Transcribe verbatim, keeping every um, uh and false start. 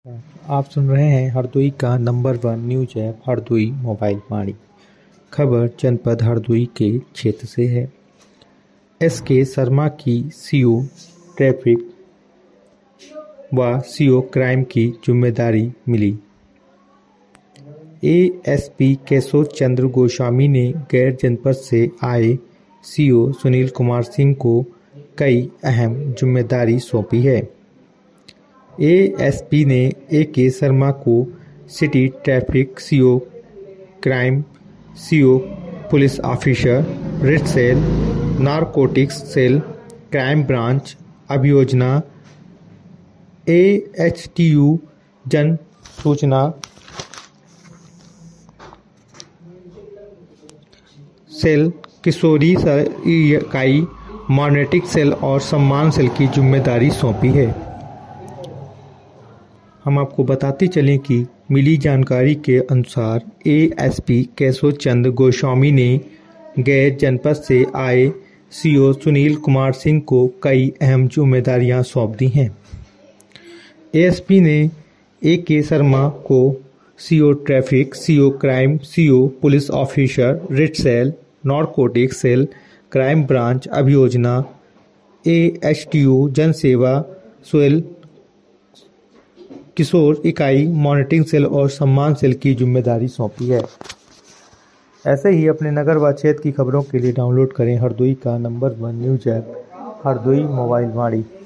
आप सुन रहे हैं हरदोई का number one news app Hardoi mobile Vani. खबर जनपद हरदोई के क्षेत्र से है। एस के शर्मा की सीओ ट्रैफिक व सीओ क्राइम की जिम्मेदारी मिली। एएसपी केशव चंद्र गोस्वामी ने गैर जनपद से आए सीओ सुनील कुमार सिंह को कई अहम जिम्मेदारी सौंपी है। एएसपी ने ए के शर्मा को city traffic CO crime CO police officer red cell narcotics cell crime branch अभियोजना एएचटीयू जन सूचना सेल किशोरी इकाई मॉनिटरिंग सेल और सम्मान सेल की जिम्मेदारी सौंपी है। हम आपको बताते चलें कि मिली जानकारी के अनुसार एएसपी केशव चंद्र गोस्वामी ने गैर जनपद से आए सीओ सुनील कुमार सिंह को कई अहम जिम्मेदारियां सौंप दी हैं। एएसपी ने ए के शर्मा को CO traffic CO crime CO police officer red cell narcotics cell crime branch अभियोजना एएचटीयू जन सेवा सेल किशोर इकाई मॉनिटरिंग सेल और सम्मान सेल की जिम्मेदारी सौंपी है। ऐसे ही अपने नगर व क्षेत्र की खबरों के लिए डाउनलोड करें हरदोई का number one news app Hardoi mobile वाणी।